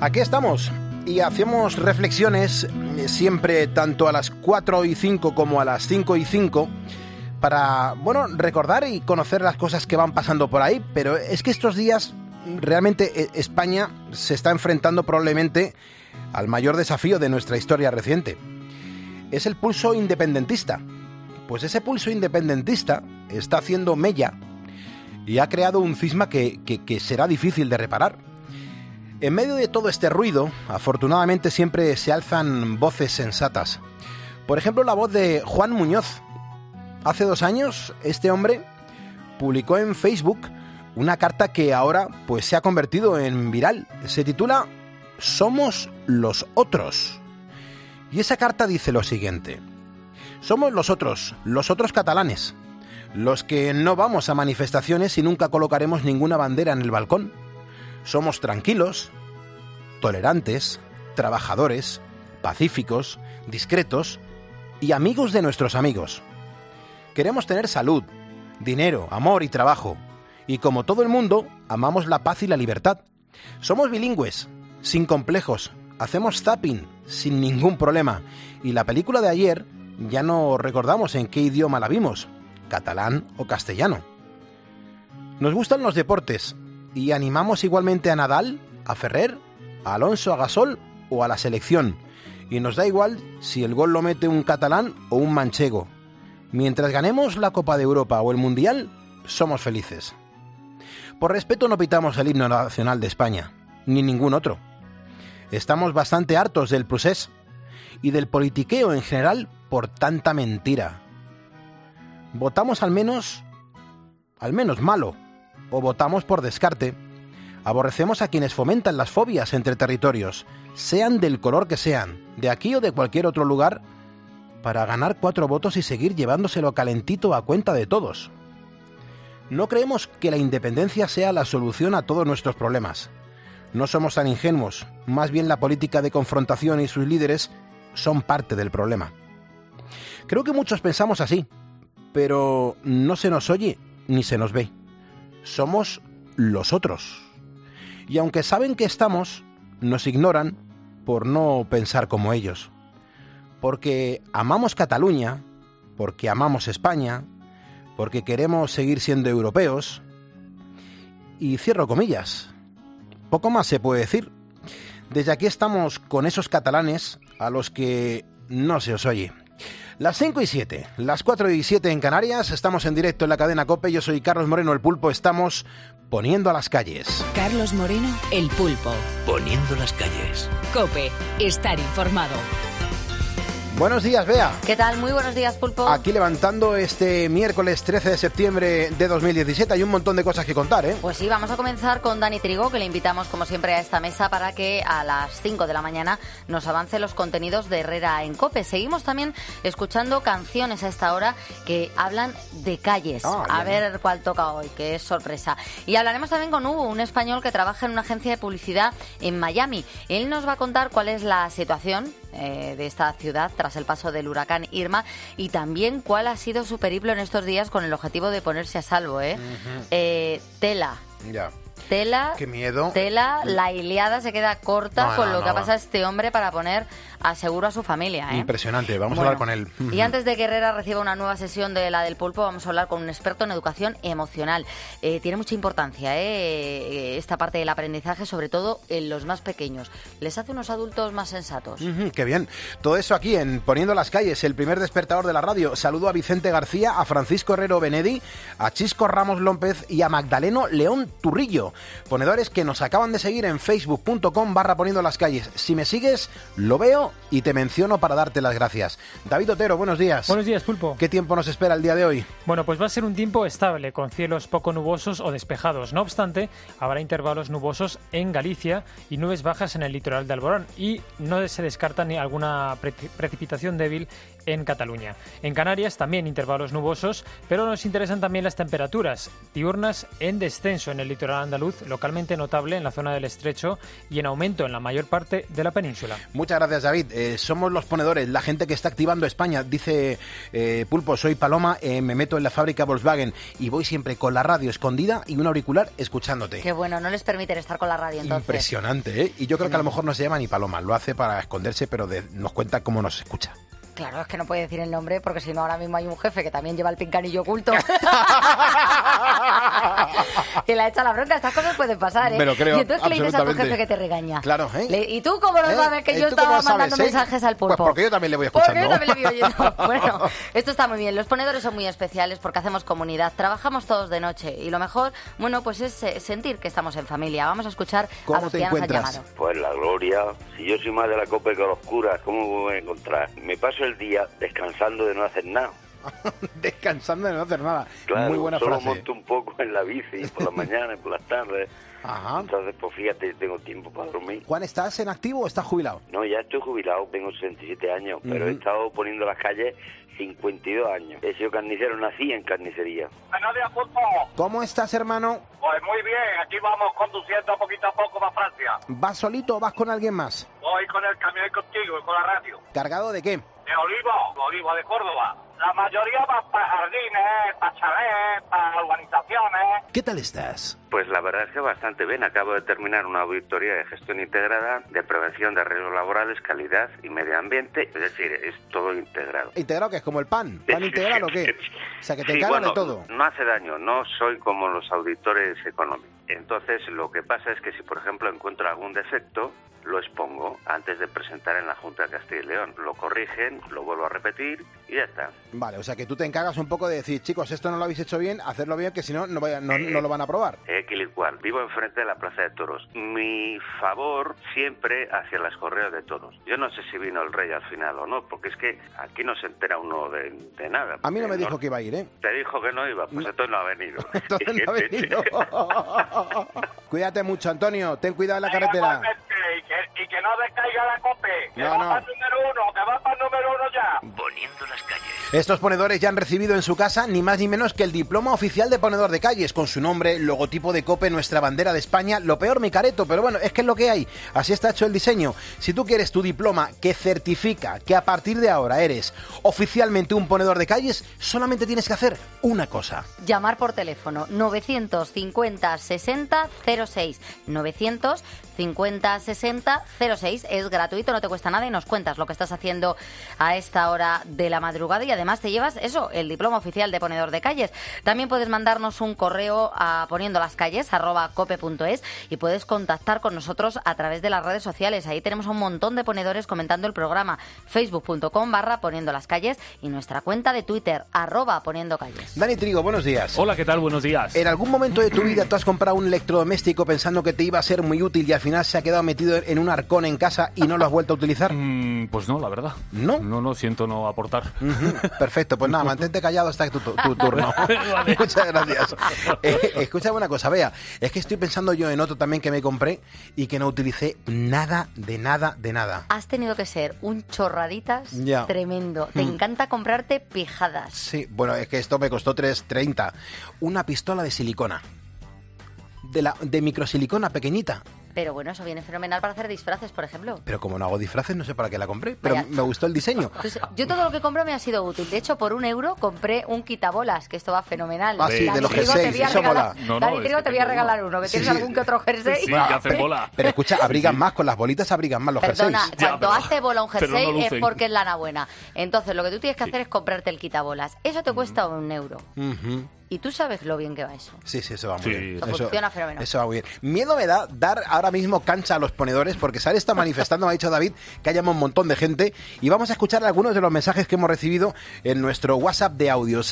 Aquí estamos y hacemos reflexiones siempre tanto a las 4:05 como a las 5:05 para, recordar y conocer las cosas que van pasando por ahí, pero es que estos días realmente España se está enfrentando probablemente al mayor desafío de nuestra historia reciente. Es el pulso independentista. Pues ese pulso independentista está haciendo mella y ha creado un cisma que será difícil de reparar. En medio de todo este ruido, afortunadamente siempre se alzan voces sensatas. Por ejemplo, la voz de Juan Muñoz. Hace 2 años, este hombre publicó en Facebook una carta que ahora pues se ha convertido en viral. Se titula Somos los otros. Y esa carta dice lo siguiente: somos los otros catalanes, los que no vamos a manifestaciones y nunca colocaremos ninguna bandera en el balcón. Somos tranquilos, tolerantes, trabajadores, pacíficos, discretos y amigos de nuestros amigos. Queremos tener salud, dinero, amor y trabajo. Y como todo el mundo, amamos la paz y la libertad. Somos bilingües, sin complejos. Hacemos zapping, sin ningún problema. Y la película de ayer ya no recordamos en qué idioma la vimos, catalán o castellano. Nos gustan los deportes y animamos igualmente a Nadal, a Ferrer, a Alonso, a Gasol o a la selección. Y nos da igual si el gol lo mete un catalán o un manchego. Mientras ganemos la Copa de Europa o el Mundial, somos felices. Por respeto no pitamos el himno nacional de España, ni ningún otro. Estamos bastante hartos del procés y del politiqueo en general por tanta mentira. Votamos al menos malo, o votamos por descarte. Aborrecemos a quienes fomentan las fobias entre territorios, sean del color que sean, de aquí o de cualquier otro lugar, para ganar 4 votos y seguir llevándoselo calentito a cuenta de todos. No creemos que la independencia sea la solución a todos nuestros problemas. No somos tan ingenuos, más bien la política de confrontación y sus líderes son parte del problema. Creo que muchos pensamos así, pero no se nos oye ni se nos ve. Somos los otros. Y aunque saben que estamos, nos ignoran por no pensar como ellos. Porque amamos Cataluña, porque amamos España, porque queremos seguir siendo europeos. Y cierro comillas. Poco más se puede decir. Desde aquí estamos con esos catalanes a los que no se os oye. Las 5:07, las 4:07 en Canarias, estamos en directo en la cadena COPE. Yo soy Carlos Moreno, el Pulpo, estamos poniendo a las calles. Carlos Moreno, el Pulpo. Poniendo las calles. COPE, estar informado. Buenos días, Bea. ¿Qué tal? Muy buenos días, Pulpo. Aquí levantando este miércoles 13 de septiembre de 2017. Hay un montón de cosas que contar, ¿eh? Pues sí, vamos a comenzar con Dani Trigo, que le invitamos como siempre a esta mesa para que a las 5 de la mañana nos avance los contenidos de Herrera en COPE. Seguimos también escuchando canciones a esta hora que hablan de calles. A ver cuál toca hoy, que es sorpresa. Y hablaremos también con Hugo, un español que trabaja en una agencia de publicidad en Miami. Él nos va a contar cuál es la situación de esta ciudad tras el paso del huracán Irma y también cuál ha sido su periplo en estos días con el objetivo de ponerse a salvo. Tela. Ya. Tela. Qué miedo. Tela, la Ilíada se queda corta con lo que ha pasado este hombre para poner a seguro a su familia. Impresionante, vamos a hablar con él. Y antes de que Herrera reciba una nueva sesión de la del Pulpo, vamos a hablar con un experto en educación emocional. Tiene mucha importancia esta parte del aprendizaje, sobre todo en los más pequeños. Les hace unos adultos más sensatos. Qué bien. Todo eso aquí en Poniendo las calles, el primer despertador de la radio. Saludo a Vicente García, a Francisco Herrero Benedi, a Chisco Ramos López y a Magdaleno León Turrillo, ponedores que nos acaban de seguir en facebook.com/Poniendo las calles. Si me sigues, lo veo y te menciono para darte las gracias. David Otero, buenos días. Buenos días, Pulpo. ¿Qué tiempo nos espera el día de hoy? Bueno, pues va a ser un tiempo estable, con cielos poco nubosos o despejados. No obstante, habrá intervalos nubosos en Galicia y nubes bajas en el litoral de Alborán. Y no se descarta ni alguna precipitación débil en Cataluña. En Canarias también intervalos nubosos, pero nos interesan también las temperaturas diurnas en descenso en el litoral andaluz luz, localmente notable en la zona del Estrecho y en aumento en la mayor parte de la península. Muchas gracias, David. Somos los ponedores, la gente que está activando España. Dice Pulpo, soy Paloma, me meto en la fábrica Volkswagen y voy siempre con la radio escondida y un auricular escuchándote. Qué bueno, no les permiten estar con la radio entonces. Impresionante, ¿eh? Y yo creo que a lo mejor no se llama ni Paloma, lo hace para esconderse, pero nos cuenta cómo nos escucha. Claro, es que no puede decir el nombre porque si no ahora mismo hay un jefe que también lleva el pinganillo oculto y le ha hecho la bronca. Estas cosas pueden pasar, ¿eh? Me lo creo, y entonces, ¿qué le dices a tu jefe que te regaña? Claro, ¿eh? ¿Y tú cómo lo sabes que yo estaba mandando mensajes al Pulpo? Pues porque yo también le voy escuchando. Porque yo también le voy oyendo. Bueno, esto está muy bien. Los ponedores son muy especiales porque hacemos comunidad. Trabajamos todos de noche y lo mejor, bueno, pues es sentir que estamos en familia. Vamos a escuchar a los que ya nos han llamado. Pues la gloria. Si yo soy más de la copa que los curas, ¿cómo me voy a encontrar? Me paso el día descansando de no hacer nada. Descansando de no hacer nada. Claro, muy buena solo frase. monto un poco en la bici por las mañanas, por las tardes. Ajá. Entonces, pues fíjate, tengo tiempo para dormir. Juan, ¿estás en activo o estás jubilado? No, ya estoy jubilado, tengo 67 años, pero he estado poniendo las calles 52 años. He sido carnicero, nací en carnicería. Buenos días, Pulpo. ¿Cómo estás, hermano? Pues muy bien, aquí vamos conduciendo poquito a poco para Francia. ¿Vas solito o vas con alguien más? Voy con el camión y contigo y con la radio. ¿Cargado de qué? De olivo de Córdoba. La mayoría va para jardines, para chalés, para urbanizaciones. ¿Qué tal estás? Pues la verdad es que bastante bien. Acabo de terminar una auditoría de gestión integrada, de prevención de riesgos laborales, calidad y medio ambiente. Es decir, es todo integrado. ¿Integrado que es como el pan? ¿Pan integral o qué? O sea, que te Sí, encargan bueno, de todo. no hace daño, no soy como los auditores económicos. Entonces, lo que pasa es que si, por ejemplo, encuentro algún defecto, lo expongo antes de presentar en la Junta de Castilla y León. Lo corrigen, lo vuelvo a repetir y ya está. Vale, o sea que tú te encargas un poco de decir, chicos, esto no lo habéis hecho bien, hacerlo bien, que si no, no lo van a aprobar. Equilicual. Vivo enfrente de la Plaza de Toros. Mi favor siempre hacia las correas de toros. Yo no sé si vino el rey al final o no, porque es que aquí no se entera uno de nada. A mí no me dijo que iba a ir, ¿eh? Te dijo que no iba, pues entonces no ha venido. Entonces no ha venido. Cuídate mucho, Antonio, ten cuidado en la carretera. Y que no descaiga la cope, que No, va no. para el número uno, que va para el número uno ya. Poniendo las calles. Estos ponedores ya han recibido en su casa ni más ni menos que el diploma oficial de ponedor de calles, con su nombre, logotipo de COPE, nuestra bandera de España. Lo peor, mi careto, pero bueno, es que es lo que hay. Así está hecho el diseño. Si tú quieres tu diploma que certifica que a partir de ahora eres oficialmente un ponedor de calles, solamente tienes que hacer una cosa. Llamar por teléfono 950 60 06. 950 60 06. Es gratuito, no te cuesta nada y nos cuentas lo que estás haciendo a esta hora de la madrugada y además te llevas eso, el diploma oficial de ponedor de calles. También puedes mandarnos un correo a poniendolascalles@cope.es y puedes contactar con nosotros a través de las redes sociales. Ahí tenemos un montón de ponedores comentando el programa. facebook.com/poniendolascalles y nuestra cuenta de Twitter @poniendocalles. Dani Trigo, buenos días. Hola, ¿qué tal? Buenos días. ¿En algún momento de tu vida tú has comprado un electrodoméstico pensando que te iba a ser muy útil y al final se ha quedado metido en un arcón en casa y no lo has vuelto a utilizar? Pues no, la verdad. ¿No? No, siento no aportar. Perfecto, pues nada, mantente callado hasta tu turno. Vale. Muchas gracias. Escucha una cosa, Bea, es que estoy pensando yo en otro también que me compré y que no utilicé nada de nada. Has tenido que ser un chorraditas Ya. tremendo. Te encanta comprarte pijadas. Sí, bueno, es que esto me costó 3,30. Una pistola de silicona. De microsilicona pequeñita. Pero bueno, eso viene fenomenal para hacer disfraces, por ejemplo. Pero como no hago disfraces, no sé para qué la compré. Pero Vaya. me gustó el diseño. Pues yo todo lo que compro me ha sido útil. De hecho, por €1 compré un quitabolas, que esto va fenomenal. Ah, sí, Dani de los Trigo, jerseys, te voy a eso regalar- mola. No, Dani es Trigo, que te voy a tengo regalar uno, que Sí, tienes sí. algún que otro jersey. Sí, que hace bola. Pero escucha, abrigan más, con las bolitas abrigan más los Perdona, jerseys. Ya, cuando pero- hace bola un pero no jersey es lucen. porque es lana buena. Entonces, lo que tú tienes que hacer es comprarte el quitabolas. Eso te cuesta €1. Ujú. Y tú sabes lo bien que va eso. Sí, eso va muy Sí. bien. Eso funciona fenomenal. Eso va muy bien. Miedo me da dar ahora mismo cancha a los ponedores porque Sara está manifestando, me ha dicho David, que haya un montón de gente y vamos a escuchar algunos de los mensajes que hemos recibido en nuestro WhatsApp de audio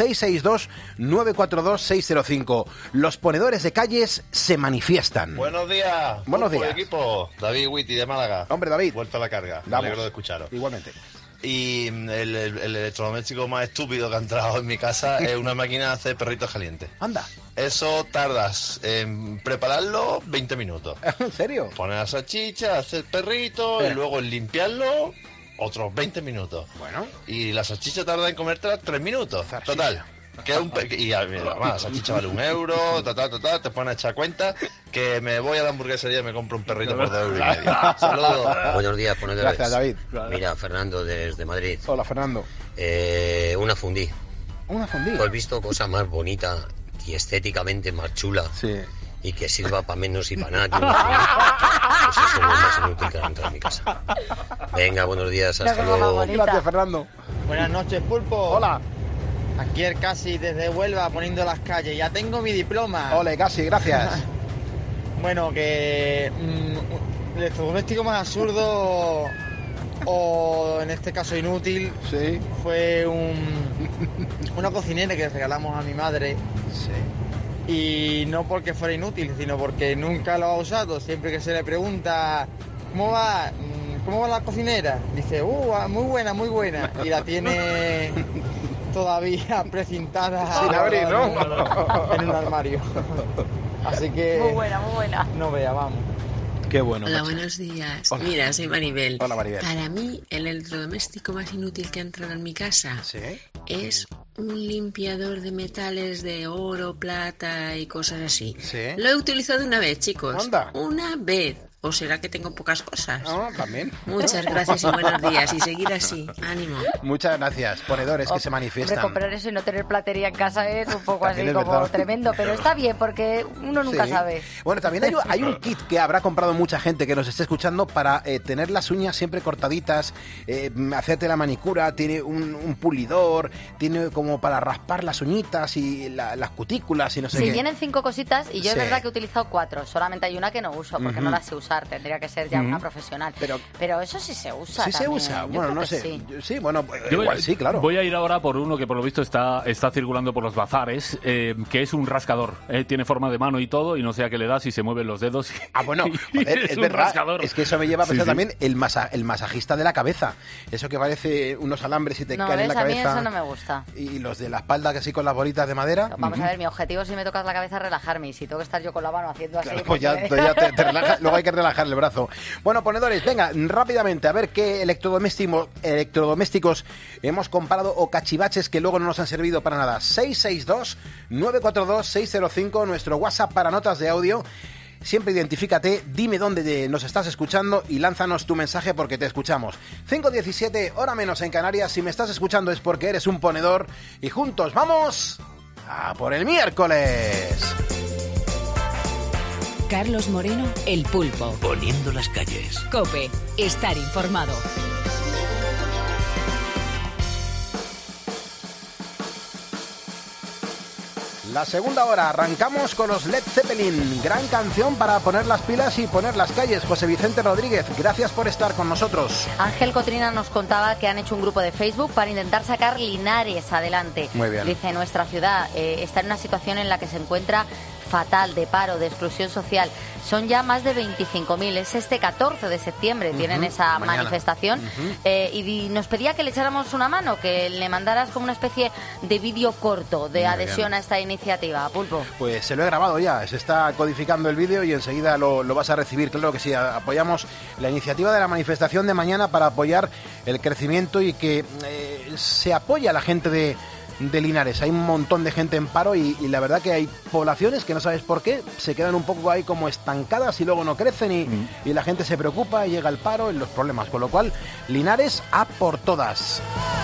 662-942-605. Los ponedores de calles se manifiestan. Buenos días. Buenos Pulpo y días. equipo. David Witty de Málaga. Hombre, David. Vuelta a la carga. Me Vamos. alegro de escucharos. Igualmente. Y el electrodoméstico más estúpido que ha entrado en mi casa es una máquina de hacer perritos calientes. Anda. Eso tardas en prepararlo 20 minutos. ¿En serio? Poner la salchicha, hacer perrito y luego en limpiarlo otros 20 minutos. Bueno. Y la salchicha tarda en comértela 3 minutos. Salchicha. Total. Que es y además, salchicha vale €1, te pones a echar cuenta, que me voy a la hamburguesería y me compro un perrito por €2,50. Saludos. Buenos días, ponedores. Gracias, David. Mira, Fernando desde Madrid. Hola, Fernando. Una fundí. Una fundí. ¿Tú has visto cosa más bonita y estéticamente más chula? Sí. Y que sirva para menos y para nada que una fundí. Pues eso es lo más inútil que ha entrado en mi casa. Venga, buenos días, hasta luego. Gracias, Fernando. Buenas noches, Pulpo. Hola. Aquí el Casi desde Huelva poniendo las calles. Ya tengo mi diploma. Ole, Casi, gracias. Bueno, que el electrodoméstico más absurdo o en este caso inútil fue una cocinera que regalamos a mi madre. Y no porque fuera inútil, sino porque nunca lo ha usado. Siempre que se le pregunta ¿cómo va la cocinera? Dice, muy buena, muy buena. Y la tiene todavía precintada sin abrir, ¿no? En un armario. Así que muy buena. No vea, vamos. Qué bueno. Hola, macho. buenos días. Hola. Mira, soy Maribel. Hola, Maribel. Para mí, el electrodoméstico más inútil que ha entrado en mi casa es un limpiador de metales de oro, plata y cosas así. Lo he utilizado una vez, chicos. ¿Onda? Una vez. ¿O será que tengo pocas cosas? No, también. Muchas gracias y buenos días. Y seguir así. Ánimo. Muchas gracias, ponedores que se manifiestan. Hombre, comprar eso y no tener platería en casa es un poco También así es como verdad. tremendo, pero está bien porque uno nunca sabe. Bueno, también hay un kit que habrá comprado mucha gente que nos esté escuchando para tener las uñas siempre cortaditas, hacerte la manicura, tiene un pulidor, tiene como para raspar las uñitas y las cutículas y no sé qué. Sí, vienen 5 cositas y yo es Sí. verdad que he utilizado 4, solamente hay una que no uso porque no la sé usar, tendría que ser ya una profesional. Pero eso sí se usa. Sí también. se usa, Yo bueno, creo no que sé. sí. Sí, bueno, Yo igual sí, claro. Voy a ir ahora por uno que por lo visto está circulando por los bazares, que es un rascador. Tiene forma de mano y todo, y no sé a qué le das y se mueven los dedos. Bueno, y joder, es es un verdad. rascador. Es que eso me lleva a pensar Sí, sí. también el masajista de la cabeza. Eso que parece unos alambres y te No, caen en la ¿ves? A mí cabeza. eso no me gusta. Y los de la espalda que así con las bolitas de madera. Vamos a ver, mi objetivo si me tocas la cabeza es relajarme y si tengo que estar yo con la mano haciendo así... Claro, pues ya te relajas, luego hay que relajar el brazo. Bueno, ponedores, venga, rápidamente, a ver qué electrodomésticos hemos comprado o cachivaches que luego no nos han servido para nada. 662-942-605, nuestro WhatsApp para notas de audio. Siempre identifícate, dime dónde nos estás escuchando y lánzanos tu mensaje porque te escuchamos. 5:17, hora menos en Canarias. Si me estás escuchando es porque eres un ponedor y juntos vamos a por el miércoles. Carlos Moreno, El Pulpo. Poniendo las calles. COPE, estar informado. La segunda hora, arrancamos con los Led Zeppelin. Gran canción para poner las pilas y poner las calles. José Vicente Rodríguez, gracias por estar con nosotros. Ángel Cotrina nos contaba que han hecho un grupo de Facebook para intentar sacar Linares adelante. Muy bien. Dice, nuestra ciudad está en una situación en la que se encuentra fatal, de paro, de exclusión social. Son ya más de 25.000. Es este 14 de septiembre, tienen esa mañana. manifestación. Y nos pedía que le echáramos una mano, que le mandaras como una especie de vídeo corto de Muy adhesión bien. a esta iniciativa. Pulpo. Pues se lo he grabado ya, se está codificando el vídeo y enseguida lo vas a recibir. Claro que sí, apoyamos la iniciativa de la manifestación de mañana para apoyar el crecimiento y que se apoya a la gente de Linares. Hay un montón de gente en paro y la verdad que hay poblaciones que no sabes por qué, se quedan un poco ahí como estancadas y luego no crecen y la gente se preocupa y llega el paro y los problemas. Con lo cual, Linares a por todas.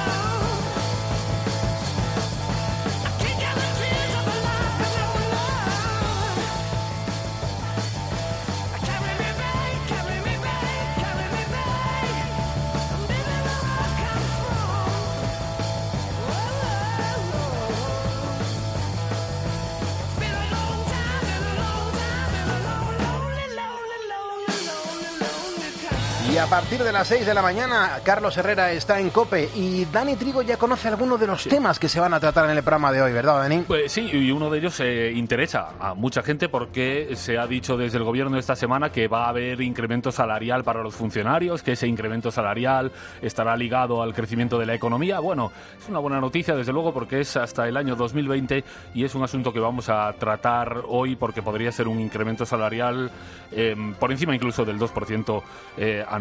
Y a partir de las 6 de la mañana, Carlos Herrera está en COPE y Dani Trigo ya conoce algunos de los temas que se van a tratar en el programa de hoy, ¿verdad, Dani? Pues sí, y uno de ellos interesa a mucha gente porque se ha dicho desde el gobierno esta semana que va a haber incremento salarial para los funcionarios, que ese incremento salarial estará ligado al crecimiento de la economía. Bueno, es una buena noticia, desde luego, porque es hasta el año 2020 y es un asunto que vamos a tratar hoy porque podría ser un incremento salarial por encima incluso del 2% anual.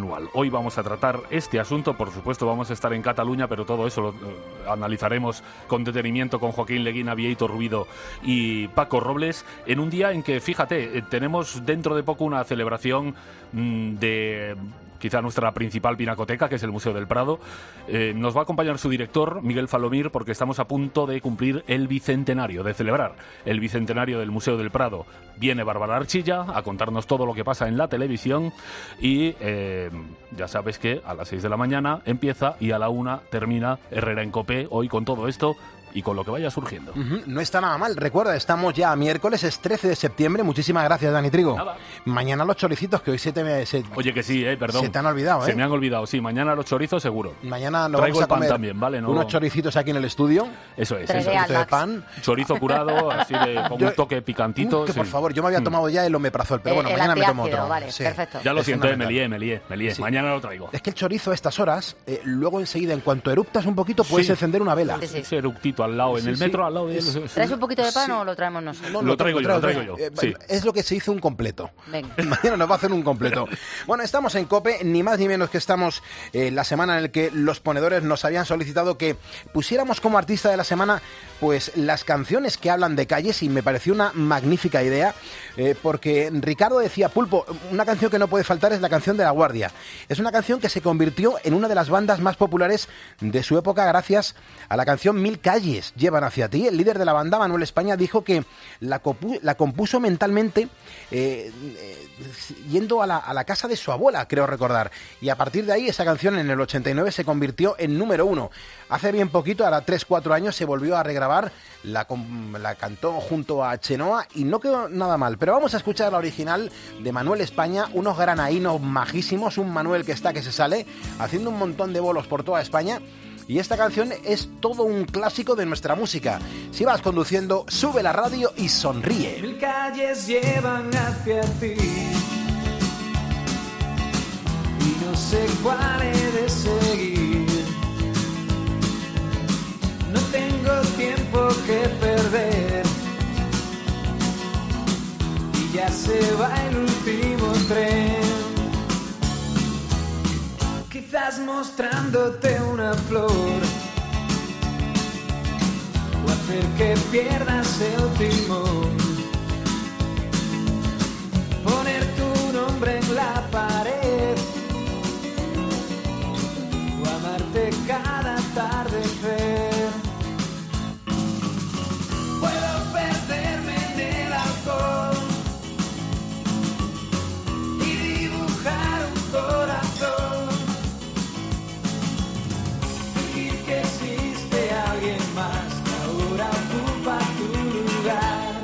anual. Hoy vamos a tratar este asunto, por supuesto vamos a estar en Cataluña, pero todo eso lo analizaremos con detenimiento con Joaquín Leguina, Vieito Rubido y Paco Robles, en un día en que, fíjate, tenemos dentro de poco una celebración de quizá nuestra principal pinacoteca, que es el Museo del Prado. Nos va a acompañar su director, Miguel Falomir, porque estamos a punto de cumplir el bicentenario, de celebrar el bicentenario del Museo del Prado. Viene Bárbara Archilla a contarnos todo lo que pasa en la televisión y ya sabes que a las 6 de la mañana empieza y a la 1 termina Herrera en COPE, hoy con todo esto y con lo que vaya surgiendo. No está nada mal. Recuerda, estamos ya a miércoles, es 13 de septiembre. Muchísimas gracias, Dani Trigo. Nada. Mañana los choricitos, que hoy Oye, que sí, perdón. Se te han olvidado, Se me han olvidado, sí. Mañana los chorizos, seguro. Mañana nos traigo vamos a el pan comer también, ¿vale? No... unos choricitos aquí en el estudio. Eso es. Un poquito de pan. Chorizo curado, así con un toque picantito. Por favor, yo me había tomado ya el omeprazol, pero bueno, mañana me tomo otro. Vale, perfecto. Ya lo siento, me lié. Sí. Mañana lo traigo. Es que el chorizo a estas horas, luego enseguida, en cuanto eruptas un poquito, puedes encender una vela. Ese eructito al lado, en el metro, al lado de él. ¿Traes un poquito de pan o lo traemos nosotros? No, lo traigo yo. Sí. Es lo que se hizo un completo. Venga. Mañana nos va a hacer un completo. Bueno, estamos en COPE, ni más ni menos que estamos la semana en la que los ponedores nos habían solicitado que pusiéramos como artista de la semana pues las canciones que hablan de calles, y me pareció una magnífica idea, porque Ricardo decía: Pulpo, una canción que no puede faltar es la canción de La Guardia. Es una canción que se convirtió en una de las bandas más populares de su época gracias a la canción Mil calles llevan hacia ti. El líder de la banda, Manuel España, dijo que la compuso mentalmente yendo a la casa de su abuela, creo recordar, y a partir de ahí esa canción en el 89 se convirtió en número 1. Hace bien poquito, ahora 3-4 años, se volvió a regrabar, la cantó junto a Chenoa y no quedó nada mal, pero vamos a escuchar la original de Manuel España, unos granaínos majísimos, un Manuel que está que se sale, haciendo un montón de bolos por toda España. Y esta canción es todo un clásico de nuestra música. Si vas conduciendo, sube la radio y sonríe. Mil calles llevan hacia ti y no sé cuál he de seguir. No tengo tiempo que perder y ya se va el último tren. Quizás mostrándote una flor o hacer que pierdas el timón, poner tu nombre en la pared o amarte cada atardecer. Puedo perderme en el alcohol y dibujar un corazón, que existe alguien más que ahora ocupa tu lugar.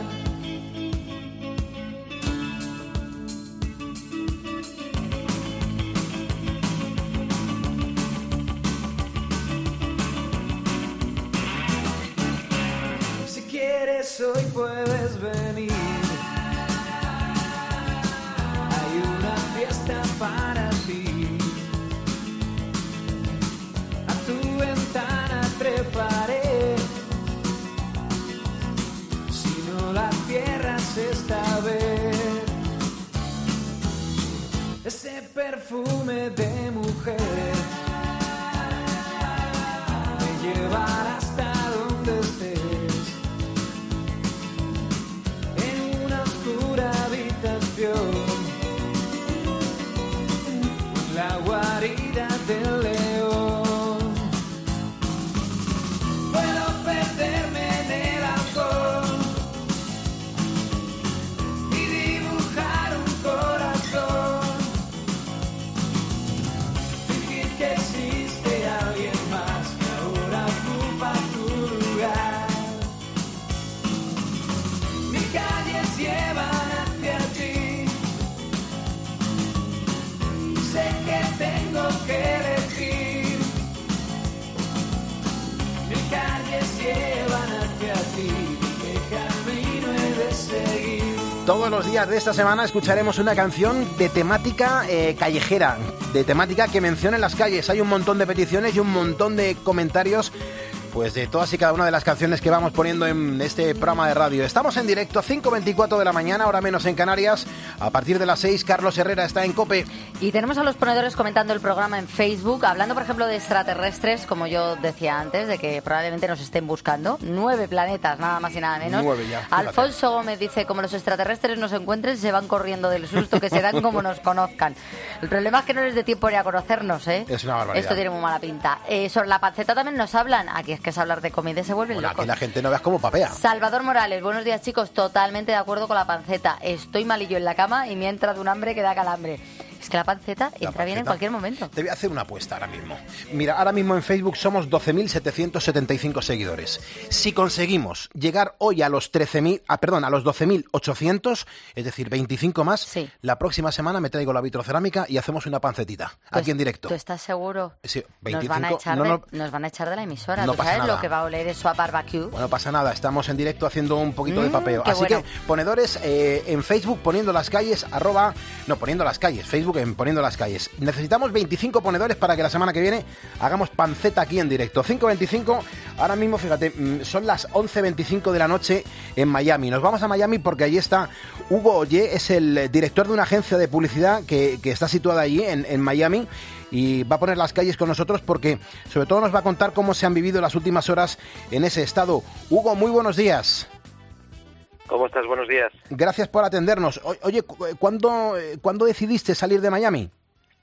Si quieres hoy puedes venir, hay una fiesta para ti. Ventana treparé, si no la cierras esta vez. Ese perfume de mujer me llevará hasta donde estés, en una oscura habitación, la guarida del león. Tengo que elegir, mis calles llevan hacia ti, ¿qué camino he de seguir? Todos los días de esta semana escucharemos una canción de temática callejera, de temática que mencione las calles. Hay un montón de peticiones y un montón de comentarios pues de todas y cada una de las canciones que vamos poniendo en este programa de radio. Estamos en directo, 5:24 de la mañana, hora menos en Canarias. A partir de las 6, Carlos Herrera está en COPE. Y tenemos a los ponedores comentando el programa en Facebook, hablando, por ejemplo, de extraterrestres, como yo decía antes, de que probablemente nos estén buscando. 9 planetas, nada más y nada menos. 9 ya. Fíjate. Alfonso Gómez dice, como los extraterrestres nos encuentren, se van corriendo del susto que se dan como nos conozcan. El problema es que no les dé tiempo ni a conocernos, ¿eh? Es una barbaridad. Esto tiene muy mala pinta. Sobre la panceta también nos hablan. Aquí es que es hablar de comida y se vuelven locos. Aquí la gente no veas cómo papea. Salvador Morales, buenos días, chicos. Totalmente de acuerdo con la panceta. Estoy malillo en la cama y me ha entrado un hambre que da calambre. Es que la panceta entra bien en cualquier momento. Te voy a hacer una apuesta ahora mismo. Mira, ahora mismo en Facebook somos 12.775 seguidores. Si conseguimos llegar hoy a los 12.800, es decir, 25 más, sí, la próxima semana me traigo la vitrocerámica y hacemos una pancetita aquí en directo. ¿Tú estás seguro? Sí, 25. Nos van a echar de la emisora. No ¿Tú pasa sabes nada. lo que va a oler eso a barbecue? Bueno, no pasa nada, estamos en directo haciendo un poquito de papeo. Qué Así bueno. que, ponedores, en Facebook, poniendo las calles, Facebook en Poniendo las Calles. Necesitamos 25 ponedores para que la semana que viene hagamos panceta aquí en directo. 5:25, ahora mismo, fíjate, son las 11:25 de la noche en Miami. Nos vamos a Miami porque allí está Hugo Ollé, es el director de una agencia de publicidad que está situada allí en Miami. Y va a poner las calles con nosotros porque sobre todo nos va a contar cómo se han vivido las últimas horas en ese estado. Hugo, muy buenos días. ¿Cómo estás? Buenos días. Gracias por atendernos. Oye, ¿cuándo decidiste salir de Miami?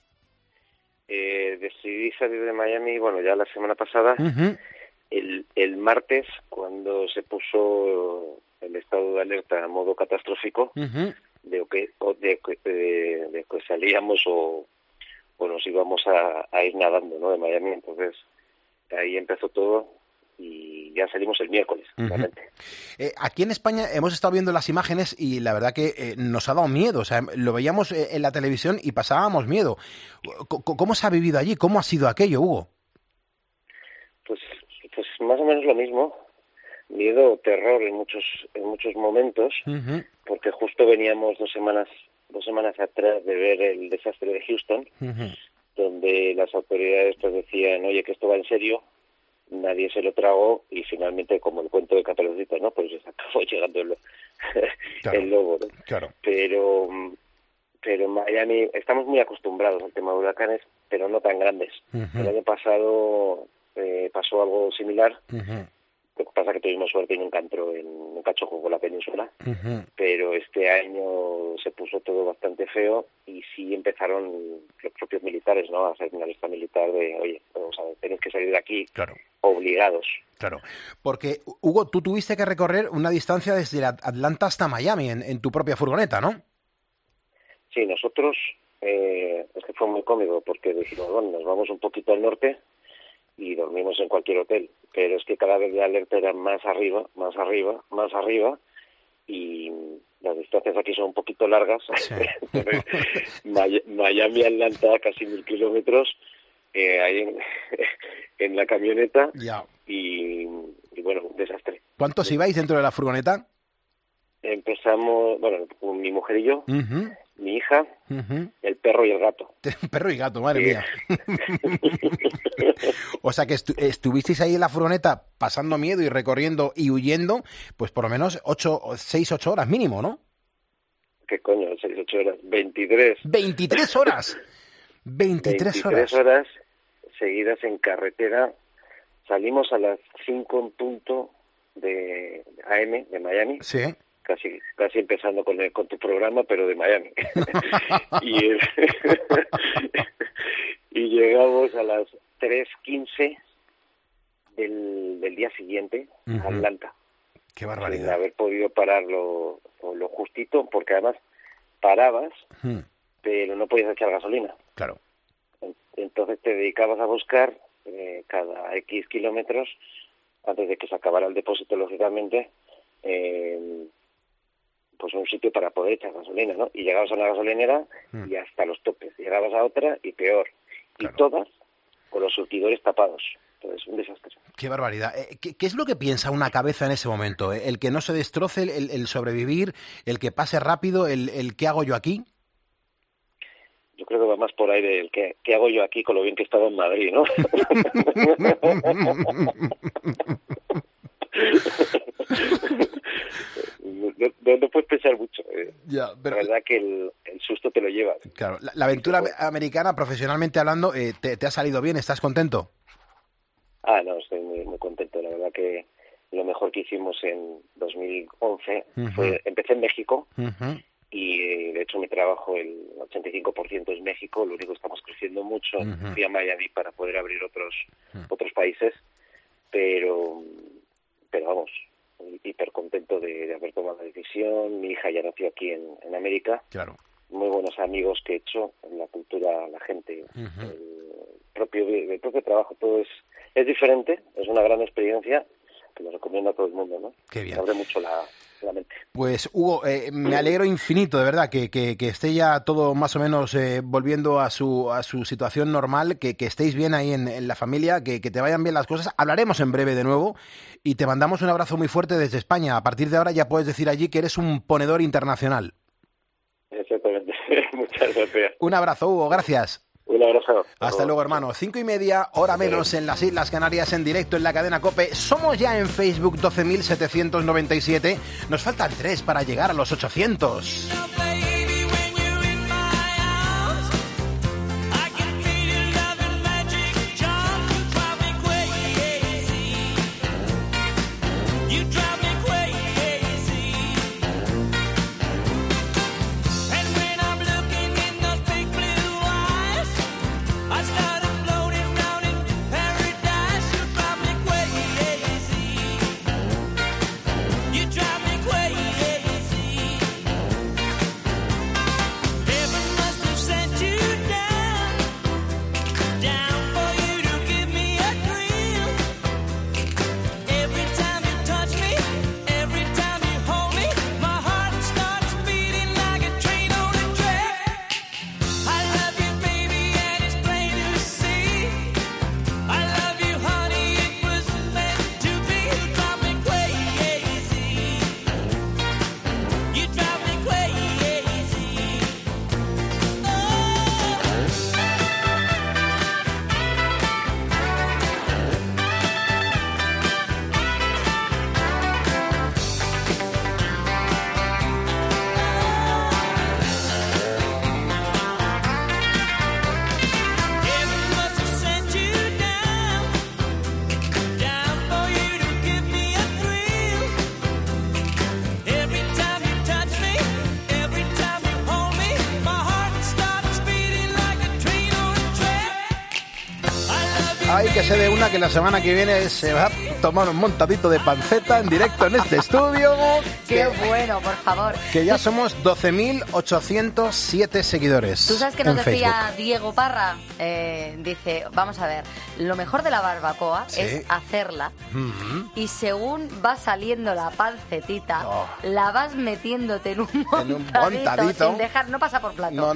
Decidí salir de Miami, bueno, ya la semana pasada, el martes, cuando se puso el estado de alerta a modo catastrófico, de que salíamos o nos íbamos a ir nadando, ¿no?, de Miami. Entonces, ahí empezó todo. Y ya salimos el miércoles, realmente. Aquí en España hemos estado viendo las imágenes y la verdad que nos ha dado miedo. O sea, lo veíamos en la televisión y pasábamos miedo. ¿Cómo se ha vivido allí? ¿Cómo ha sido aquello, Hugo? Pues más o menos lo mismo. Miedo, terror en muchos momentos, porque justo veníamos dos semanas atrás de ver el desastre de Houston, donde las autoridades pues decían, oye, que esto va en serio. Nadie se lo tragó y finalmente, como el cuento de Caperucita, ¿no?, pues acabó llegando el lobo, ¿no? Claro. Pero en Miami estamos muy acostumbrados al tema de huracanes, pero no tan grandes. El año pasado pasó algo similar. Lo que pasa es que tuvimos suerte y nunca chocó con la península, pero este año se puso todo bastante feo y sí empezaron los propios militares, ¿no?, a hacer una lista militar de, oye, tenéis que salir de aquí, claro, obligados. Claro, porque, Hugo, tú tuviste que recorrer una distancia desde Atlanta hasta Miami en tu propia furgoneta, ¿no? Sí, nosotros, es que fue muy cómico porque dijimos, bueno, nos vamos un poquito al norte y dormimos en cualquier hotel, pero es que cada vez la alerta era más arriba, y las distancias aquí son un poquito largas. Sí. Miami, Atlanta, casi 1.000 kilómetros, ahí en la camioneta, y bueno, un desastre. ¿Cuántos ibais dentro de la furgoneta? Empezamos, bueno, mi mujer y yo, mi hija, el perro y el gato. Perro y gato, madre mía. O sea que estuvisteis ahí en la furgoneta pasando miedo y recorriendo y huyendo, pues por lo menos 6-8 horas mínimo, ¿no? ¿Qué coño? 6-8 horas. 23. ¿23 horas? 23 horas seguidas en carretera. Salimos a las 5 en punto de AM de Miami. Sí. Casi empezando con tu programa, pero de Miami. y llegamos a las 3:15 del día siguiente a Atlanta. Qué barbaridad. Sin haber podido parar lo justito, porque además parabas, pero no podías echar gasolina. Claro. Entonces te dedicabas a buscar cada X kilómetros, antes de que se acabara el depósito, lógicamente, pues un sitio para poder echar gasolina, ¿no? Y llegabas a una gasolinera y hasta los topes. Llegabas a otra y peor. Claro. Y todas con los surtidores tapados. Entonces, un desastre. Qué barbaridad. ¿Qué es lo que piensa una cabeza en ese momento? ¿El que no se destroce, el sobrevivir, el que pase rápido, el qué hago yo aquí? yo creo que va más por ahí del ¿qué hago yo aquí con lo bien que he estado en Madrid, ¿no? No puedes pensar mucho. Ya, pero... La verdad que el susto te lo llevas. Claro, la aventura americana, profesionalmente hablando, ¿te ha salido bien? ¿Estás contento? No, estoy muy, muy contento. La verdad que lo mejor que hicimos en 2011 fue... Empecé en México y, de hecho, mi trabajo, el 85% es México. Lo único que estamos creciendo mucho. Fui a Miami para poder abrir otros países, pero vamos, hiper contento de haber tomado la decisión. Mi hija ya nació aquí en América. Claro. Muy buenos amigos que he hecho, en la cultura, la gente, el propio trabajo, todo es diferente, es una gran experiencia que lo recomiendo a todo el mundo, ¿no? Qué bien. Abre mucho la mente. Pues Hugo, me alegro infinito, de verdad, que esté ya todo más o menos volviendo a su situación normal, que estéis bien ahí en la familia, que te vayan bien las cosas. Hablaremos en breve de nuevo y te mandamos un abrazo muy fuerte desde España. A partir de ahora ya puedes decir allí que eres un ponedor internacional. Exactamente. Muchas gracias. Un abrazo, Hugo, gracias. Un abrazo. Hasta luego, hermano. 5:30, hora menos en las Islas Canarias, en directo en la cadena COPE. Somos ya en Facebook 12.797. Nos faltan 3 para llegar a los 800. Hay que ser de una que la semana que viene se va a tomar un montadito de panceta en directo en este estudio. ¡Qué bueno, por favor! Que ya somos 12.807 seguidores. ¿Tú sabes qué nos en decía Facebook. Diego Parra? Dice, vamos a ver, lo mejor de la barbacoa es hacerla y según va saliendo la pancetita, la vas metiéndote en un montadito sin dejar, no pasa por plato. No.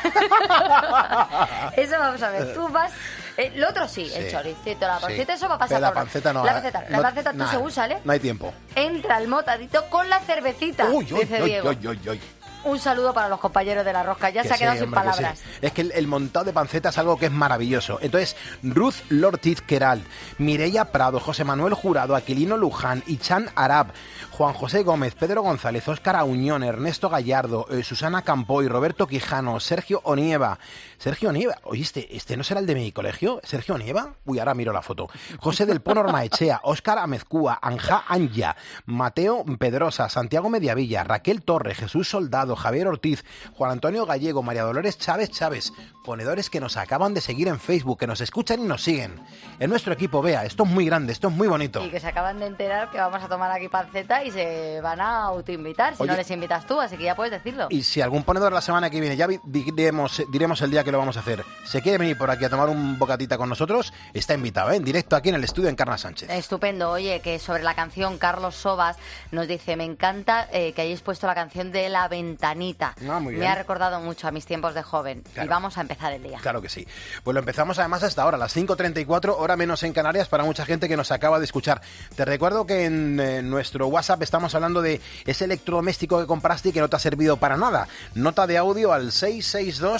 Eso vamos a ver, tú vas... lo otro sí, el choricito, la panceta, eso va a pasar pero por... La panceta no. La panceta tú nada, según sale... No hay tiempo. Entra el motadito con la cervecita, dice Diego. Un saludo para los compañeros de la rosca. Ya se ha quedado sin palabras. Es que el montado de panceta es algo que es maravilloso. Entonces, Ruth Lortiz Queralt, Mireia Prado, José Manuel Jurado, Aquilino Luján, Ichan Arab, Juan José Gómez, Pedro González, Óscar Auñón, Ernesto Gallardo, Susana Campoy, Roberto Quijano, Sergio Onieva. Sergio Onieva, oíste, ¿este no será el de mi colegio? ¿Sergio Onieva? Uy, ahora miro la foto. José del Pono Ormaechea, Óscar Amezcúa, Anja Anya, Mateo Pedrosa, Santiago Mediavilla, Raquel Torre, Jesús Soldado, Javier Ortiz, Juan Antonio Gallego, María Dolores Chávez, ponedores que nos acaban de seguir en Facebook, que nos escuchan y nos siguen. En nuestro equipo, vea, esto es muy grande, esto es muy bonito. Y que se acaban de enterar que vamos a tomar aquí panceta y se van a autoinvitar, si no les invitas tú, así que ya puedes decirlo. Y si algún ponedor la semana que viene, ya diremos el día que lo vamos a hacer, se quiere venir por aquí a tomar un bocatita con nosotros, está invitado, en directo aquí en el estudio en Encarna Sánchez. Estupendo. Oye, que sobre la canción, Carlos Sobas nos dice, me encanta que hayáis puesto la canción de La Ventanita. Muy bien. Me ha recordado mucho a mis tiempos de joven. Claro. Y vamos a empezar el día. Claro que sí. Pues lo empezamos además hasta ahora, las 5:34, hora menos en Canarias, para mucha gente que nos acaba de escuchar. Te recuerdo que en nuestro WhatsApp estamos hablando de ese electrodoméstico que compraste y que no te ha servido para nada. Nota de audio al 662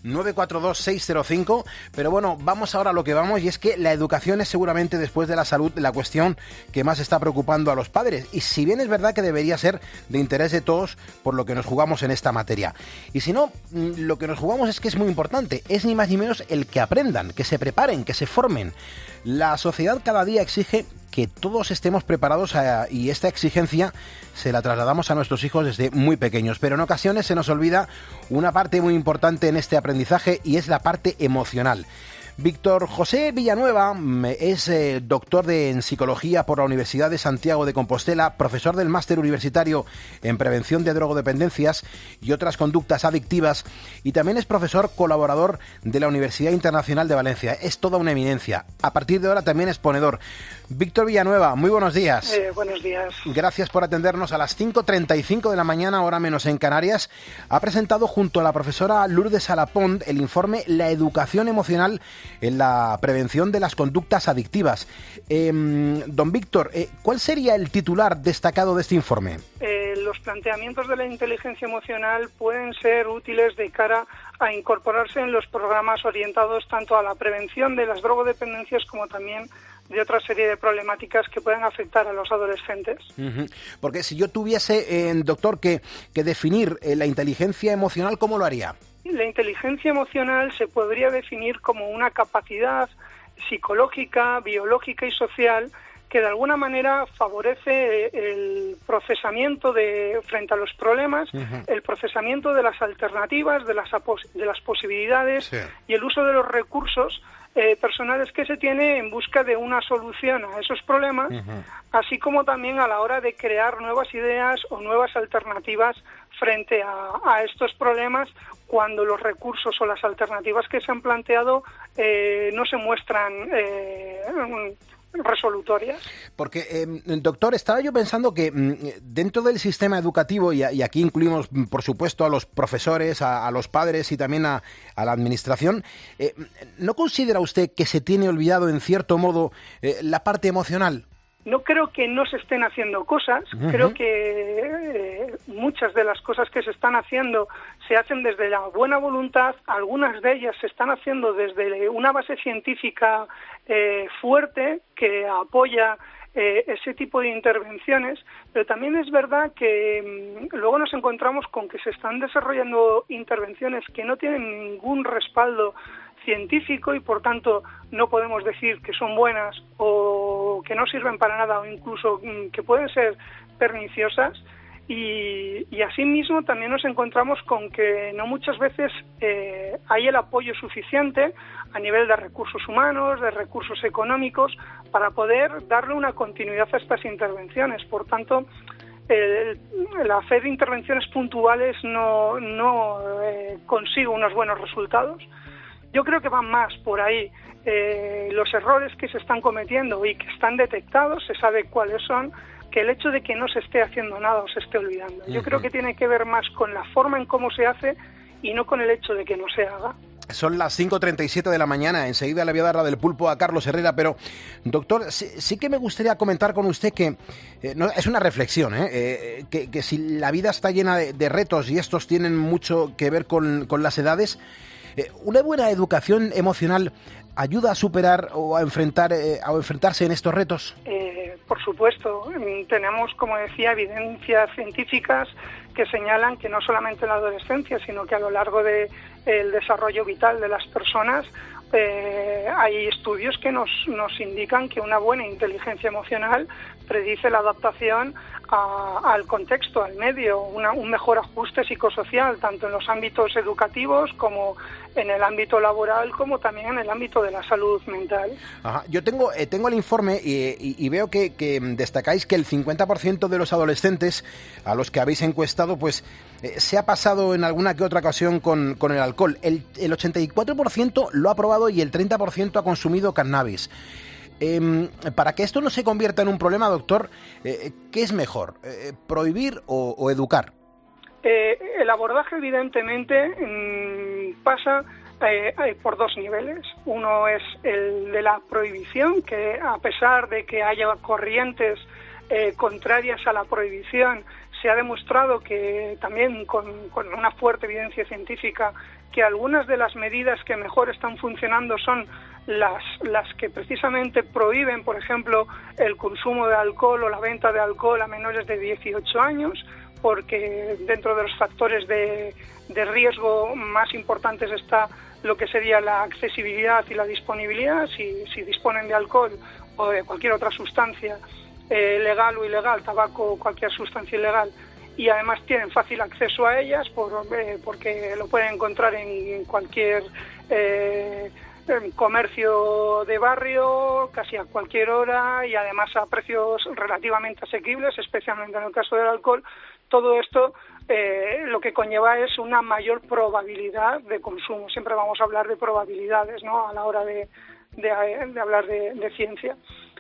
942-605. Pero bueno, vamos ahora a lo que vamos, y es que la educación es seguramente, después de la salud, la cuestión que más está preocupando a los padres. Y si bien es verdad que debería ser de interés de todos por lo que nos jugamos en esta materia. Y si no, lo que nos jugamos es que es muy importante. Es ni más ni menos el que aprendan, que se preparen, que se formen. La sociedad cada día exige que todos estemos preparados y esta exigencia se la trasladamos a nuestros hijos desde muy pequeños. Pero en ocasiones se nos olvida una parte muy importante en este aprendizaje, y es la parte emocional. Víctor José Villanueva es doctor en psicología por la Universidad de Santiago de Compostela, profesor del máster universitario en prevención de drogodependencias y otras conductas adictivas, y también es profesor colaborador de la Universidad Internacional de Valencia. Es toda una eminencia. A partir de ahora también es ponedor. Víctor Villanueva, muy buenos días. Buenos días. Gracias por atendernos. A las 5:35 de la mañana, hora menos en Canarias, ha presentado junto a la profesora Lourdes Alapont el informe La educación emocional en la prevención de las conductas adictivas. Don Víctor, ¿cuál sería el titular destacado de este informe? Los planteamientos de la inteligencia emocional pueden ser útiles de cara a incorporarse en los programas orientados tanto a la prevención de las drogodependencias como también de otra serie de problemáticas que pueden afectar a los adolescentes. Porque si yo tuviese, doctor, que definir la inteligencia emocional, ¿cómo lo haría? La inteligencia emocional se podría definir como una capacidad psicológica, biológica y social que de alguna manera favorece el procesamiento frente a los problemas, el procesamiento de las alternativas, de las posibilidades y el uso de los recursos personales que se tiene en busca de una solución a esos problemas, así como también a la hora de crear nuevas ideas o nuevas alternativas frente a estos problemas, cuando los recursos o las alternativas que se han planteado no se muestran resolutorias. Porque, doctor, estaba yo pensando que dentro del sistema educativo, y aquí incluimos, por supuesto, a los profesores, a los padres y también a la administración, ¿no considera usted que se tiene olvidado, en cierto modo, la parte emocional? No creo que no se estén haciendo cosas, creo que muchas de las cosas que se están haciendo se hacen desde la buena voluntad, algunas de ellas se están haciendo desde una base científica fuerte que apoya ese tipo de intervenciones, pero también es verdad que luego nos encontramos con que se están desarrollando intervenciones que no tienen ningún respaldo científico y por tanto no podemos decir que son buenas o que no sirven para nada o incluso que pueden ser perniciosas, y asimismo también nos encontramos con que no muchas veces hay el apoyo suficiente a nivel de recursos humanos, de recursos económicos, para poder darle una continuidad a estas intervenciones. Por tanto, el hacer intervenciones puntuales no consigue unos buenos resultados. Yo creo que van más por ahí. Los errores que se están cometiendo y que están detectados, se sabe cuáles son, que el hecho de que no se esté haciendo nada o se esté olvidando. Yo creo que tiene que ver más con la forma en cómo se hace y no con el hecho de que no se haga. Son las 5:37 de la mañana, enseguida le voy a dar la del pulpo a Carlos Herrera, pero, doctor, sí que me gustaría comentar con usted que, es una reflexión, que si la vida está llena de retos y estos tienen mucho que ver con las edades, ¿una buena educación emocional ayuda a superar o a enfrentarse en estos retos? Por supuesto, tenemos, como decía, evidencias científicas que señalan que no solamente en la adolescencia, sino que a lo largo del desarrollo vital de las personas hay estudios que nos indican que una buena inteligencia emocional predice la adaptación al contexto, al medio, un mejor ajuste psicosocial, tanto en los ámbitos educativos como en el ámbito laboral, como también en el ámbito de la salud mental. Ajá. Yo tengo el informe y veo que destacáis que el 50% de los adolescentes a los que habéis encuestado, pues se ha pasado en alguna que otra ocasión con el alcohol. El 84% lo ha probado y el 30% ha consumido cannabis. Para que esto no se convierta en un problema, doctor, ¿qué es mejor, prohibir o educar? El abordaje, evidentemente, pasa por dos niveles. Uno es el de la prohibición, que a pesar de que haya corrientes contrarias a la prohibición, se ha demostrado que también con una fuerte evidencia científica que algunas de las medidas que mejor están funcionando son las que precisamente prohíben, por ejemplo, el consumo de alcohol o la venta de alcohol a menores de 18 años, porque dentro de los factores de riesgo más importantes está lo que sería la accesibilidad y la disponibilidad. Si disponen de alcohol o de cualquier otra sustancia legal o ilegal, tabaco o cualquier sustancia ilegal, y además tienen fácil acceso a ellas porque lo pueden encontrar en cualquier comercio de barrio, casi a cualquier hora, y además a precios relativamente asequibles, especialmente en el caso del alcohol. Todo esto lo que conlleva es una mayor probabilidad de consumo. Siempre vamos a hablar de probabilidades, ¿no?, a la hora de hablar de ciencia.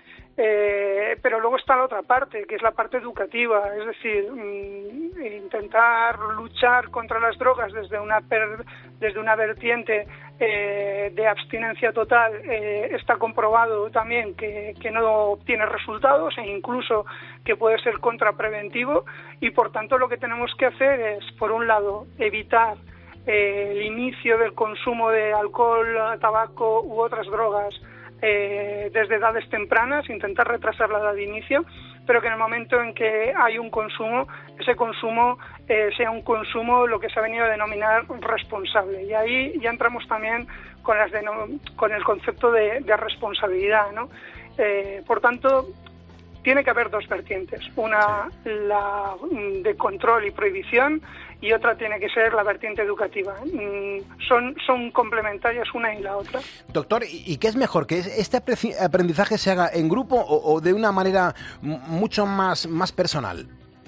Pero luego está la otra parte, que es la parte educativa, es decir, intentar luchar contra las drogas desde una vertiente de abstinencia total. Está comprobado también que no obtiene resultados e incluso que puede ser contrapreventivo, y por tanto lo que tenemos que hacer es, por un lado, evitar el inicio del consumo de alcohol, tabaco u otras drogas desde edades tempranas, intentar retrasar la edad de inicio, pero que en el momento en que hay un consumo, ese consumo sea un consumo lo que se ha venido a denominar responsable. Y ahí ya entramos también con el concepto de responsabilidad, ¿no? Por tanto, tiene que haber dos vertientes, una la de control y prohibición, y otra tiene que ser la vertiente educativa. Son complementarias una y la otra. Doctor, ¿y qué es mejor? ¿Que este aprendizaje se haga en grupo o de una manera mucho más personal?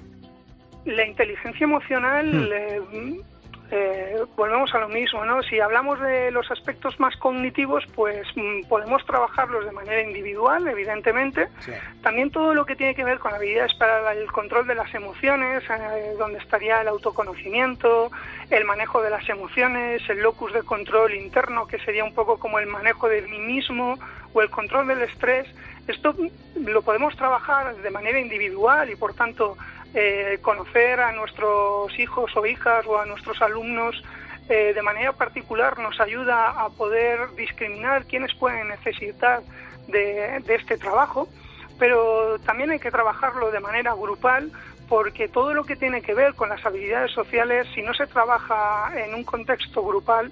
La inteligencia emocional, volvemos a lo mismo, ¿no? Si hablamos de los aspectos más cognitivos, pues podemos trabajarlos de manera individual, evidentemente. Sí. También todo lo que tiene que ver con habilidades para el control de las emociones, donde estaría el autoconocimiento, el manejo de las emociones, el locus de control interno, que sería un poco como el manejo de mí mismo, o el control del estrés. Esto lo podemos trabajar de manera individual y, por tanto, conocer a nuestros hijos o hijas o a nuestros alumnos de manera particular nos ayuda a poder discriminar quiénes pueden necesitar de este trabajo, pero también hay que trabajarlo de manera grupal, porque todo lo que tiene que ver con las habilidades sociales, si no se trabaja en un contexto grupal,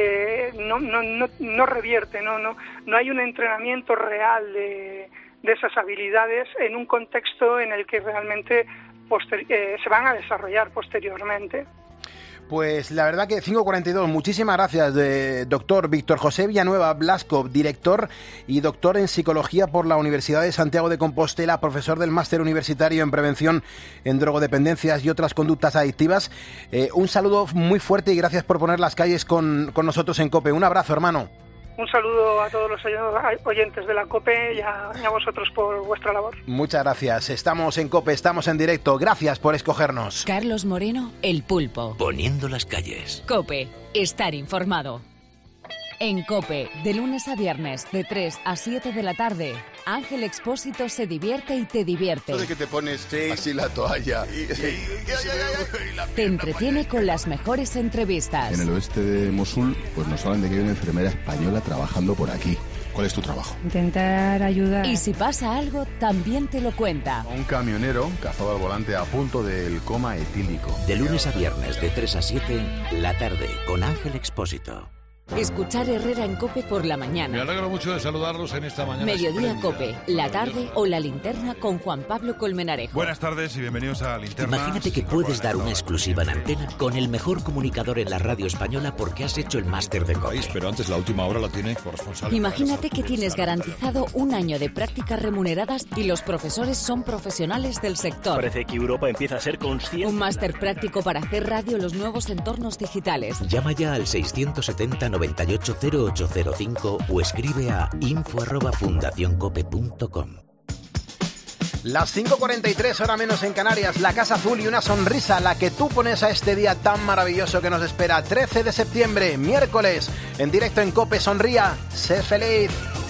no revierte, no hay un entrenamiento real de esas habilidades en un contexto en el que realmente se van a desarrollar posteriormente. Pues la verdad que 5:42, muchísimas gracias, doctor Víctor José Villanueva Blasco, director y doctor en Psicología por la Universidad de Santiago de Compostela, profesor del Máster Universitario en Prevención en Drogodependencias y otras conductas adictivas. Un saludo muy fuerte y gracias por poner las calles con nosotros en COPE. Un abrazo, hermano. Un saludo a todos los oyentes de la COPE y a vosotros por vuestra labor. Muchas gracias. Estamos en COPE, estamos en directo. Gracias por escogernos. Carlos Moreno, El Pulpo. Poniendo las calles. COPE, estar informado. En COPE, de lunes a viernes, de 3 a 7 de la tarde, Ángel Expósito se divierte y te divierte. ¿De que te pones así la toalla? Te entretiene con las mejores entrevistas. En el oeste de Mosul, pues nos hablan de que hay una enfermera española trabajando por aquí. ¿Cuál es tu trabajo? Intentar ayudar. Y si pasa algo, también te lo cuenta. Un camionero cazado al volante a punto del coma etílico. De lunes a viernes, de 3 a 7, la tarde, con Ángel Expósito. Escuchar Herrera en COPE por la mañana. Me alegro mucho de saludarlos en esta mañana. Mediodía espléndida. COPE, la tarde o la linterna con Juan Pablo Colmenarejo. Buenas tardes y bienvenidos a Linterna. Imagínate que puedes dar una exclusiva en antena con el mejor comunicador en la radio española porque has hecho el máster de COPE. Pero antes la última hora la tiene corresponsal. Imagínate que tienes garantizado un año de prácticas remuneradas y los profesores son profesionales del sector. Parece que Europa empieza a ser consciente. Un máster práctico para hacer radio en los nuevos entornos digitales. Llama ya al 670 98 0805 o escribe a info@fundacioncope.com. Las 5:43, hora menos en Canarias, la Casa Azul y una sonrisa, la que tú pones a este día tan maravilloso que nos espera. 13 de septiembre, miércoles, en directo en COPE. Sonría, sé feliz.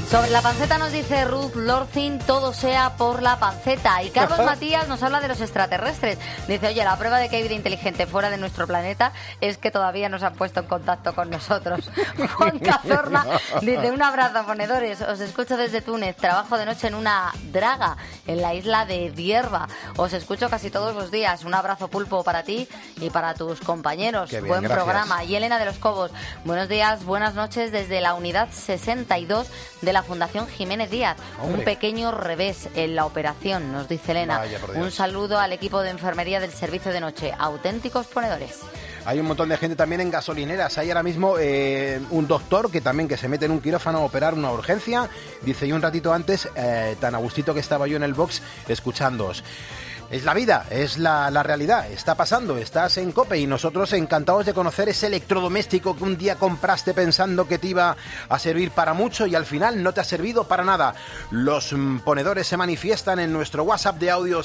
Sobre la panceta nos dice Ruth Lorcin, todo sea por la panceta. Y Carlos Matías nos habla de los extraterrestres. Dice, oye, la prueba de que hay vida inteligente fuera de nuestro planeta es que todavía no se han puesto en contacto con nosotros. Juan Cazorla dice, un abrazo, ponedores. Os escucho desde Túnez. Trabajo de noche en una draga en la isla de Dierba. Os escucho casi todos los días. Un abrazo, Pulpo, para ti y para tus compañeros. Qué bien, buen gracias. programa. Y Elena de los Cobos, buenos días, buenas noches desde la unidad 62 de la Fundación Jiménez Díaz. Hombre. Un pequeño revés en la operación, nos dice Elena. Vaya, por Dios. Un saludo al equipo de enfermería del servicio de noche. Auténticos ponedores. Hay un montón de gente también en gasolineras. Hay ahora mismo un doctor que también que se mete en un quirófano a operar una urgencia. Dice, y un ratito antes, tan a gustito que estaba yo en el box escuchándoos. Es la vida, es la realidad, está pasando, estás en COPE y nosotros encantados de conocer ese electrodoméstico que un día compraste pensando que te iba a servir para mucho y al final no te ha servido para nada. Los ponedores se manifiestan en nuestro WhatsApp de audio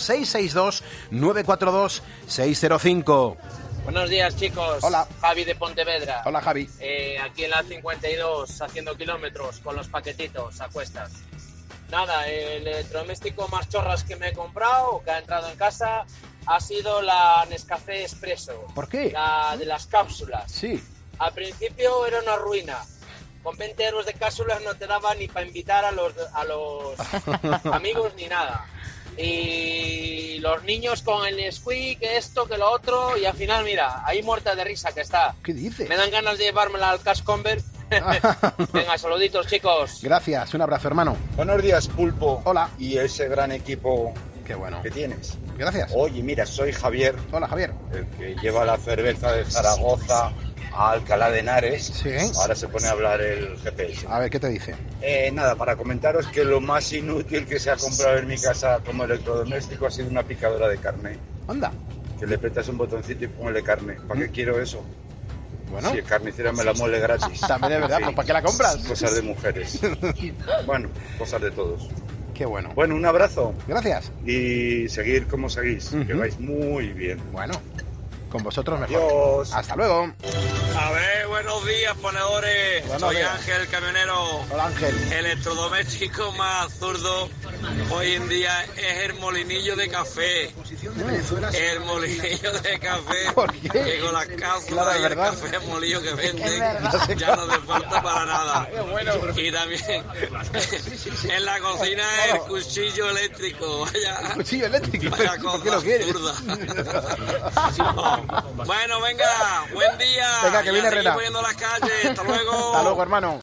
662-942-605. Buenos días, chicos. Hola. Javi de Pontevedra. Hola, Javi. Aquí en la 52 haciendo kilómetros con los paquetitos a cuestas. Nada, el electrodoméstico más chorras que me he comprado, que ha entrado en casa, ha sido la Nescafé Expresso. ¿Por qué? La de las cápsulas. Sí. Al principio era una ruina. Con 20 euros de cápsulas no te daba ni para invitar a los amigos ni nada. Y los niños con el Nesquik, que esto, que lo otro, y al final, mira, ahí muerta de risa que está. ¿Qué dices? Me dan ganas de llevármela al Cash Convert. Venga, saluditos, chicos. Gracias, un abrazo, hermano. Buenos días, Pulpo. Hola. Y ese gran equipo Qué bueno. que tienes. Gracias. Oye, mira, soy Javier. Hola, Javier. El que lleva la cerveza de Zaragoza a Alcalá de Henares. Sí. Ahora se pone a hablar el GPS. A ver, ¿qué te dice? Nada, para comentaros que lo más inútil que se ha comprado en mi casa como electrodoméstico ha sido una picadora de carne. Anda. Que le apretas un botoncito y ponle carne. ¿Para qué quiero eso? Bueno. Si el carnicero me la muele gratis. También es verdad, Sí. pues ¿para qué la compras? Cosas de mujeres. Bueno, cosas de todos. Qué bueno. Bueno, un abrazo. Gracias. Y seguir como seguís, que vais muy bien. Bueno, con vosotros mejor. Adiós. Hasta luego. A ver, buenos días, ponedores. Buenos Soy días. Ángel, camionero. Hola, Ángel. Electrodoméstico más zurdo hoy en día es el molinillo de café. El molinillo de café. ¿Por qué? Que con las cápsulas Claro, es y el verdad. café molido que venden Es verdad. ya no te falta para nada. Qué bueno. Y también en la cocina el cuchillo eléctrico. Vaya, Cuchillo eléctrico. vaya ¿Por qué cosa lo quieres? zurda. Bueno, venga, buen día. Venga, que Y a viene seguir Herrera. poniendo las calles. Hasta luego. Hasta luego, hermano.